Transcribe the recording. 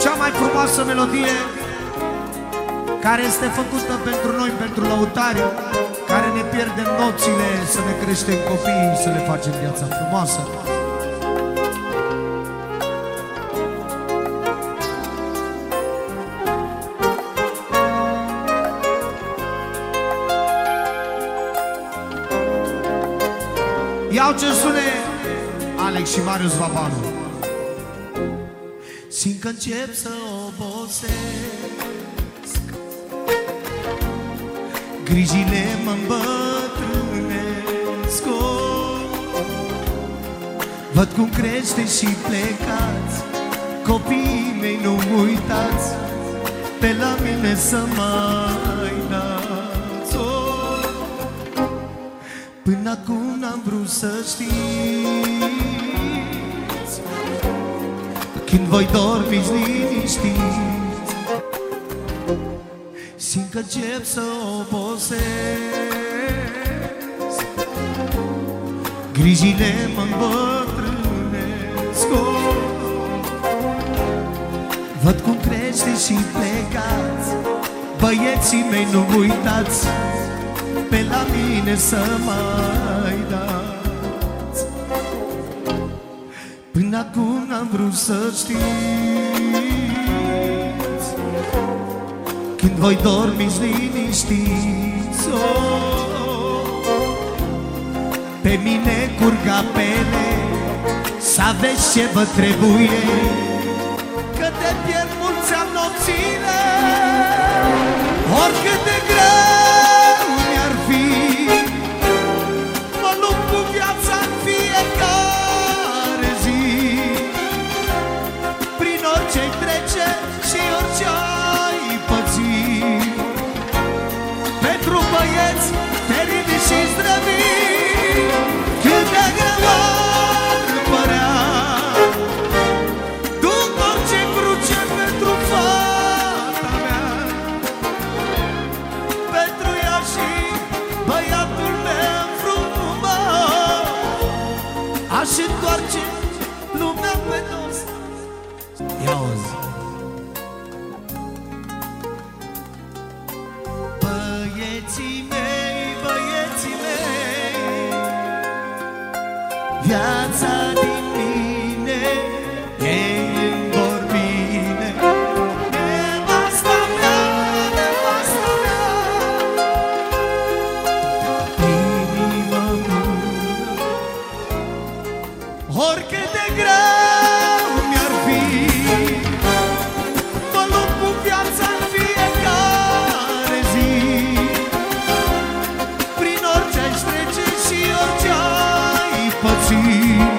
cea mai frumoasă melodie care este făcută pentru noi, pentru lăutari, care ne pierdem nopțile să ne creștem copiii, să le facem viața frumoasă. Iau ce sune Alex și Marius Vapanu. Simt că încep să obosesc, grijile mă îmbătrânesc. Văd cum crește și plecați, copiii mei nu uitați, pe la mine să mai dați. Până acum n-am vrut să știți, când voi dormiți liniștiți. Simt că încep să obosesc, grijile mă îmbătrânesc. Văd cum crește și plecați, băieții mei nu uitați, pe la mine să mai dați. Până acum n-am vrut să știți, când voi dormiți liniștiți. Pe mine curg apele, să aveți ce vă trebuie, că te pierd mulți ani nopțile. Oricât de greu mi-ar fi, mă lupt cu viața în fiecare zi, prin orice-i trece și orice-ai păți. Pentru băieți teribili și zdrăvii, cât de greu ar părea, duc orice cruce pentru fata mea, pentru ea și băiatul meu frumos. Aș întoarce lumea pe dos. Ia auzi. Băieții mei, băieții mei, viața din mine ei îmi vor bine. Nevasta mea, nevasta mea, inima bună, oricât de greu mi-ar fi, mă lupt cu viața în fiecare zi, prin orice-ai trece și orice-ai păți.